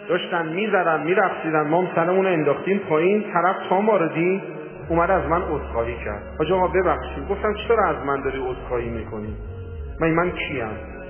داشتن میزدن میرقصیدن، ما هم سرمون رو انداختیم پایین. طرف تا واردی اومد از من عذرخواهی کرد. حاج آقا ببخشید. گفتم چرا از من داری عذرخواهی میکنی؟ من کیم؟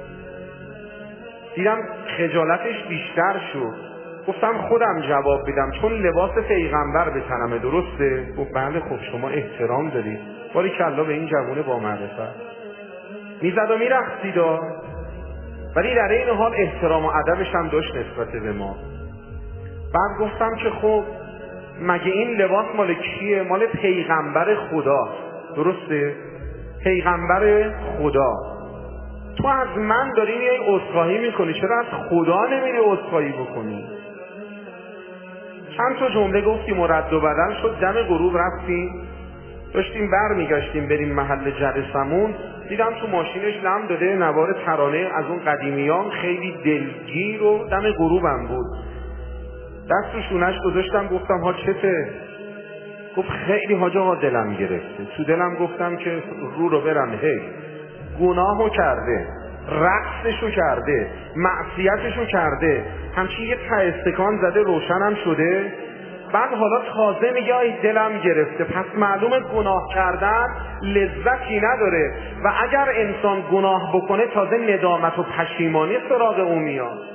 دیدم خجالتش بیشتر شد. گفتم خودم جواب بدم چون لباس پیغمبر به تنمه، درسته؟ گفت بله. خب شما احترام دارید. باریکلا به این جوونه با معرفت. میزد و میرقصید ولی در این حال احترام و ادبش هم داشت نسبت به ما. بعد گفتم که خب مگه این لباس مال کیه؟ مال پیغمبر خدا، درسته؟ پیغمبر خدا. تو از من داری میای عذرخواهی میکنی، چرا از خدا نمیری عذرخواهی بکنی؟ چند تا جمله گفتیم و رد و بدل شد. دم غروب رفتیم، داشتیم برمیگشتیم بریم محل جلسمون، دیدم تو ماشینش لم داده نوار ترانه از اون قدیمیان، خیلی دلگیر و دم غروبم بود. دست رو شونش گذاشتم، گفتم ها چته؟ گفت خیلی حاج آقا دلم گرفته. تو دلم گفتم که رو برم، گناهو کرده، رقصشو کرده، معصیتشو کرده، همچین یه ته استکان زده روشنم شده. بعد حالا تازه میگه ای دلم گرفته. پس معلومه گناه کردن لذتی نداره و اگر انسان گناه بکنه تازه ندامت و پشیمانی سراغ اون میاد.